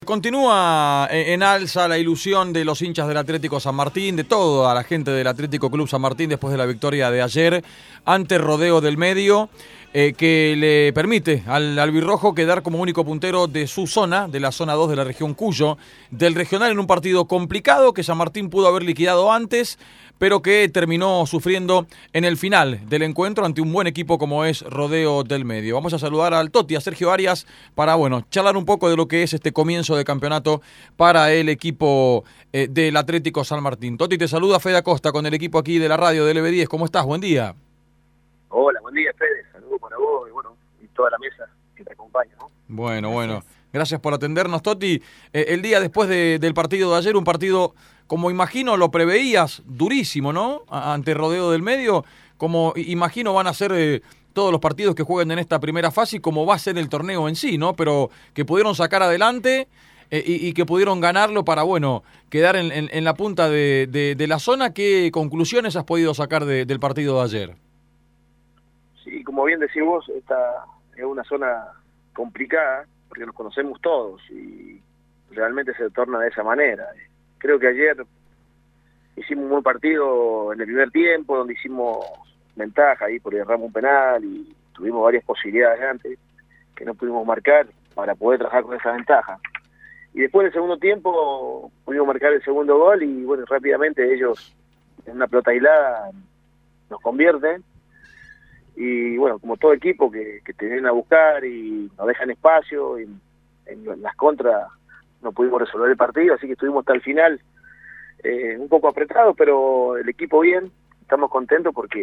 Continúa en alza la ilusión de los hinchas del Atlético San Martín, de toda la gente del Atlético Club San Martín después de la victoria de ayer ante Rodeo del Medio, que le permite al albirrojo quedar como único puntero de su zona, de la zona 2 de la región Cuyo, del regional en un partido complicado que San Martín pudo haber liquidado antes, pero que terminó sufriendo en el final del encuentro ante un buen equipo como es Rodeo del Medio. Vamos a saludar al Toti, a Sergio Arias, para charlar un poco de lo que es este comienzo de campeonato para el equipo del Atlético San Martín. Toti, te saluda Fede Acosta con el equipo aquí de la radio del LB10. ¿Cómo estás? Buen día. Hola, buen día, Fede. Saludos para vos y toda la mesa que te acompaña, ¿no? Bueno. Gracias por atendernos, Toti. El día después del partido de ayer, un partido, como imagino lo preveías, durísimo, ¿no? Ante Rodeo del Medio, como imagino van a ser todos los partidos que jueguen en esta primera fase y como va a ser el torneo en sí, ¿no? Pero que pudieron sacar adelante y que pudieron ganarlo para, quedar en la punta de la zona. ¿Qué conclusiones has podido sacar del partido de ayer? Sí, como bien decís vos, esta es una zona complicada porque nos conocemos todos y realmente se torna de esa manera. Creo que ayer hicimos un buen partido en el primer tiempo, donde hicimos ventaja ahí porque erramos un penal y tuvimos varias posibilidades antes que no pudimos marcar para poder trabajar con esa ventaja. Y después del segundo tiempo pudimos marcar el segundo gol y rápidamente ellos en una pelota aislada nos convierten. Y como todo equipo que te vienen a buscar y nos dejan espacio, y en las contras no pudimos resolver el partido, así que estuvimos hasta el final un poco apretados, pero el equipo bien, estamos contentos porque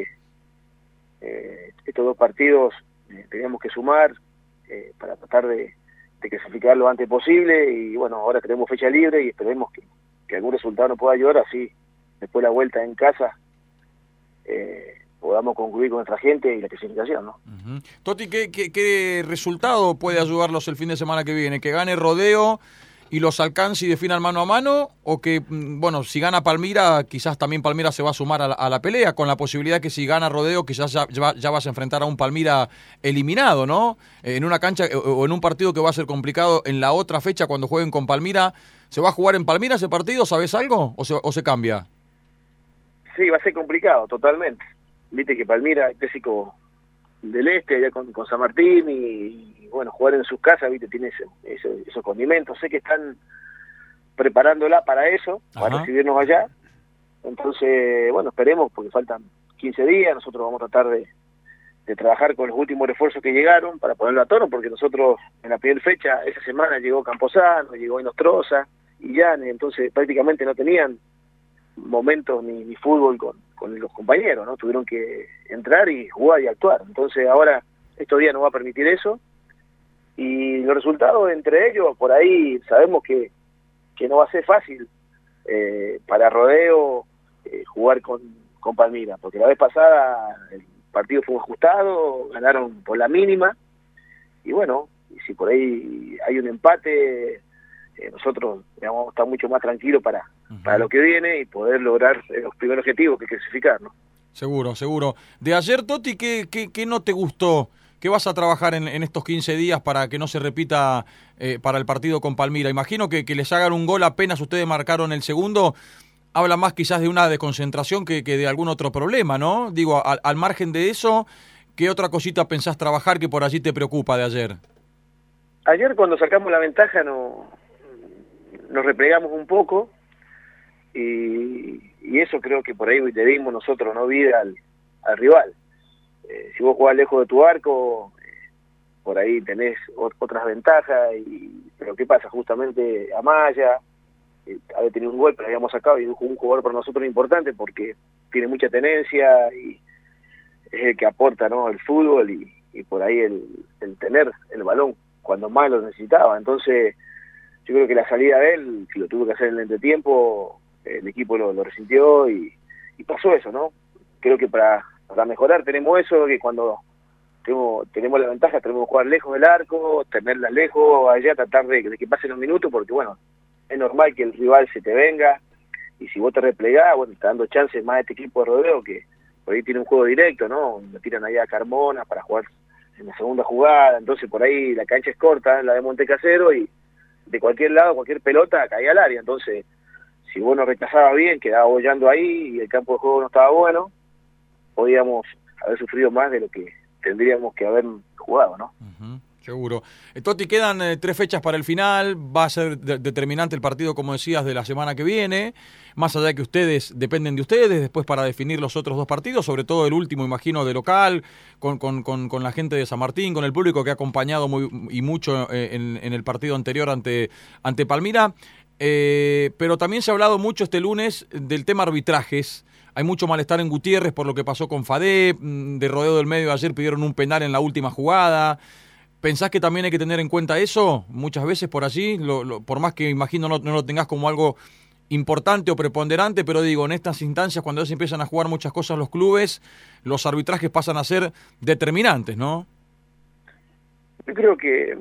estos dos partidos teníamos que sumar para tratar de clasificar lo antes posible, y ahora tenemos fecha libre y esperemos que algún resultado nos pueda ayudar, así después la vuelta en casa podamos concluir con nuestra gente y la clasificación, ¿no? Uh-huh. Toti, ¿qué resultado puede ayudarlos el fin de semana que viene? ¿Que gane Rodeo y los alcance y definan mano a mano? ¿O que, si gana Palmira, quizás también Palmira se va a sumar a la pelea, con la posibilidad que si gana Rodeo, quizás ya vas a enfrentar a un Palmira eliminado, ¿no? En una cancha o en un partido que va a ser complicado en la otra fecha cuando jueguen con Palmira. ¿Se va a jugar en Palmira ese partido? ¿Sabes algo? ¿O se cambia? Sí, va a ser complicado, totalmente. Viste que Palmira es clásico del este, allá con San Martín, y jugar en sus casas, viste, tiene esos condimentos. Sé que están preparándola para eso, para recibirnos allá. Entonces, esperemos, porque faltan 15 días, nosotros vamos a tratar de trabajar con los últimos refuerzos que llegaron para ponerlo a tono, porque nosotros en la primera fecha, esa semana llegó Camposano, llegó Inostroza y Yane, entonces prácticamente no tenían momentos ni fútbol con los compañeros, ¿no? Tuvieron que entrar y jugar y actuar. Entonces ahora estos días nos va a permitir eso, y los resultados entre ellos, por ahí sabemos que no va a ser fácil para Rodeo jugar con Palmira, porque la vez pasada el partido fue ajustado, ganaron por la mínima, y y si por ahí hay un empate, nosotros vamos a estar mucho más tranquilos para lo que viene y poder lograr los primeros objetivos, que es clasificar, ¿no? Seguro. De ayer, Toti, ¿qué no te gustó? ¿Qué vas a trabajar en estos 15 días para que no se repita para el partido con Palmira? Imagino que les hagan un gol apenas ustedes marcaron el segundo. Habla más quizás de una desconcentración que de algún otro problema, ¿no? Digo, al margen de eso, ¿qué otra cosita pensás trabajar que por allí te preocupa de ayer? Ayer, cuando sacamos la ventaja, nos replegamos un poco, y eso creo que por ahí le dimos nosotros vida al rival. Si vos jugás lejos de tu arco, por ahí tenés otras ventajas, pero ¿qué pasa? Justamente Amaya había tenido un gol, pero habíamos sacado, y es un jugador para nosotros importante porque tiene mucha tenencia y es el que aporta, ¿no?, el fútbol y por ahí el tener el balón cuando más lo necesitaba. Entonces yo creo que la salida de él, que lo tuvo que hacer en el entretiempo, el equipo lo resintió y pasó eso, ¿no? Creo que para mejorar tenemos eso, que cuando tenemos la ventaja tenemos que jugar lejos del arco, tenerla lejos allá, tratar de que pasen los minutos, porque es normal que el rival se te venga, y si vos te replegás, está dando chances más a este equipo de Rodeo, que por ahí tiene un juego directo, ¿no? Me tiran allá a Carmona para jugar en la segunda jugada, entonces por ahí la cancha es corta, la de Montecasero, y de cualquier lado, cualquier pelota caía al área. Entonces, si vos no rechazabas bien, quedaba bollando ahí y el campo de juego no estaba bueno, podíamos haber sufrido más de lo que tendríamos que haber jugado, ¿no? Seguro. Toti, quedan 3 fechas para el final, va a ser determinante el partido, como decías, de la semana que viene, más allá de que ustedes dependen de ustedes, después para definir los otros 2 partidos, sobre todo el último, imagino, de local, con la gente de San Martín, con el público que ha acompañado mucho en el partido anterior ante Palmira, pero también se ha hablado mucho este lunes del tema arbitrajes. Hay mucho malestar en Gutiérrez por lo que pasó con Fadé, de Rodeo del Medio ayer pidieron un penal en la última jugada. ¿Pensás que también hay que tener en cuenta eso muchas veces por allí? Por más que imagino no lo tengas como algo importante o preponderante, pero digo, en estas instancias cuando ya se empiezan a jugar muchas cosas los clubes, los arbitrajes pasan a ser determinantes, ¿no? Yo creo que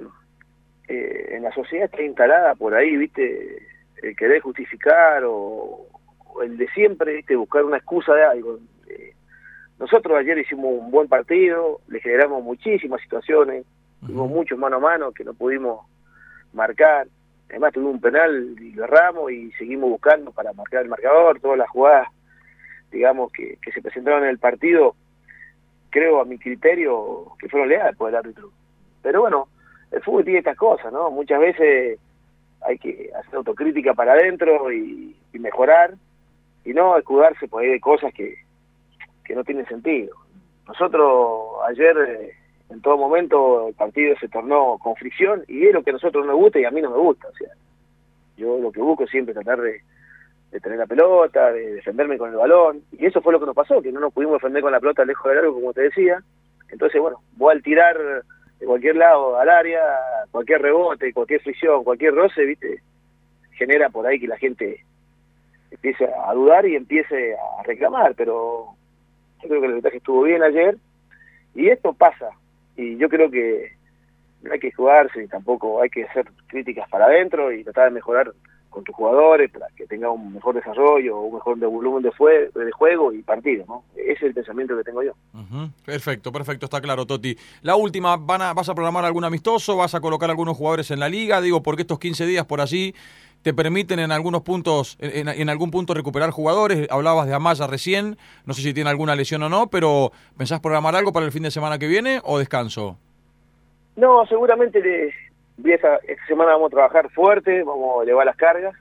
en la sociedad está instalada por ahí, ¿viste? El querer justificar o el de siempre, ¿viste? Buscar una excusa de algo. Nosotros ayer hicimos un buen partido, le generamos muchísimas situaciones, tuvimos muchos mano a mano que no pudimos marcar. Además tuvimos un penal y lo erramos y seguimos buscando para marcar el marcador. Todas las jugadas, digamos, que se presentaron en el partido, creo a mi criterio que fueron leales por el árbitro. Pero bueno, el fútbol tiene estas cosas, ¿no? Muchas veces hay que hacer autocrítica para adentro y mejorar, y no escudarse por ahí de cosas que no tienen sentido. Nosotros ayer, en todo momento, el partido se tornó con fricción, y es lo que a nosotros nos gusta y a mí no me gusta. O sea, yo lo que busco es siempre tratar de tener la pelota, de defenderme con el balón, y eso fue lo que nos pasó, que no nos pudimos defender con la pelota lejos del largo, como te decía. Entonces, bueno, vos al tirar de cualquier lado al área, cualquier rebote, cualquier fricción, cualquier roce, ¿viste? Genera por ahí que la gente empiece a dudar y empiece a reclamar, pero yo creo que el arbitraje estuvo bien ayer, y esto pasa, y yo creo que no hay que jugarse, y tampoco hay que hacer críticas para adentro y tratar de mejorar con tus jugadores para que tengan un mejor desarrollo, un mejor volumen de juego y partido, ¿no? Ese es el pensamiento que tengo yo. Perfecto, está claro, Toti. La última, ¿vas a programar algún amistoso? ¿Vas a colocar algunos jugadores en la liga? Digo, porque estos 15 días por allí te permiten en algunos puntos, en algún punto recuperar jugadores. Hablabas de Amaya recién, no sé si tiene alguna lesión o no, pero ¿pensás programar algo para el fin de semana que viene o descanso? No, seguramente esta semana vamos a trabajar fuerte, vamos a elevar las cargas.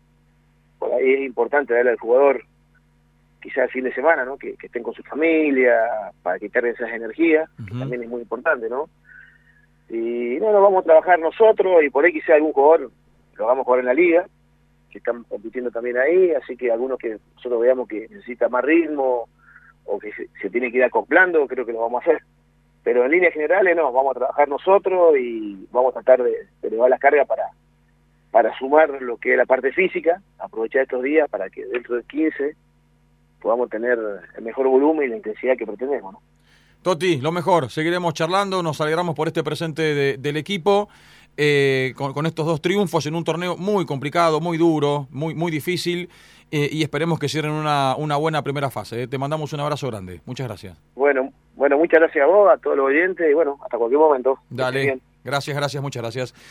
Por ahí es importante darle al jugador quizás el fin de semana, ¿no? Que estén con su familia, para quitarle esas energías, que también es muy importante, ¿no? Y no, nos vamos a trabajar nosotros, y por ahí quizás algún jugador lo vamos a jugar en la liga, que están compitiendo también ahí, así que algunos que nosotros veamos que necesita más ritmo o que se tiene que ir acoplando, creo que lo vamos a hacer. Pero en líneas generales no, vamos a trabajar nosotros y vamos a tratar de elevar las cargas para sumar lo que es la parte física, aprovechar estos días para que dentro del 15 podamos tener el mejor volumen y la intensidad que pretendemos, ¿no? Toti, lo mejor, seguiremos charlando, nos alegramos por este presente del equipo, con estos 2 triunfos en un torneo muy complicado, muy duro, muy difícil, y esperemos que cierren una buena primera fase. Te mandamos un abrazo grande, muchas gracias. Bueno, muchas gracias a vos, a todos los oyentes, y bueno, hasta cualquier momento. Dale, gracias, muchas gracias.